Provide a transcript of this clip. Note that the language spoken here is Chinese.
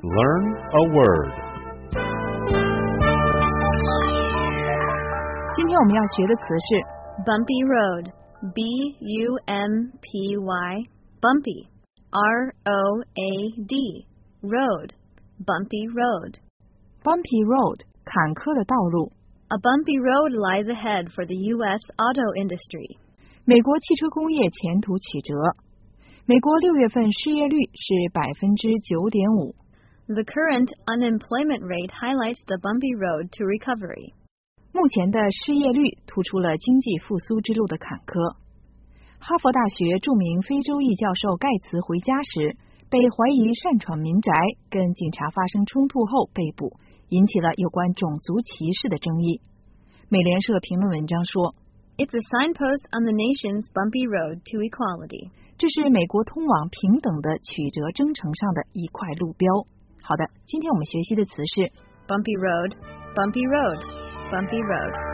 Learn a word. 今天我们要学的词是 Bumpy road. B-U-M-P-Y. Bumpy. R-O-A-D. Road. Bumpy road. bumpy road 坎坷的道路。 A bumpy road lies ahead for the U.S. auto industry. 美国汽车工业前途曲折。美国6月份失业率是 9.5%。 The current unemployment rate highlights the bumpy road to recovery. 目前的失业率突出了经济复苏之路的坎坷。哈佛大学著名非洲裔教授盖茨回家时，被怀疑擅闯民宅，跟警察发生冲突后被捕，引起了有关种族歧视的争议。美联社评论文章说 It's a signpost on the nation's bumpy road to equality. 这是美国通往平等的曲折征程上的一块路标。好的，今天我们学习的词是 Bumpy road, bumpy road, bumpy road.